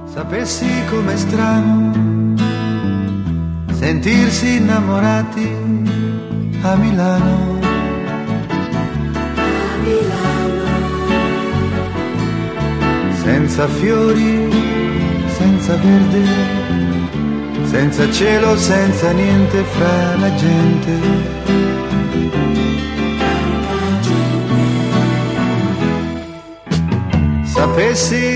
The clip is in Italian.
Sapessi com'è strano sentirsi innamorati a Milano. A Milano. Senza fiori, senza verde, senza cielo, senza niente fra la gente. Sapessi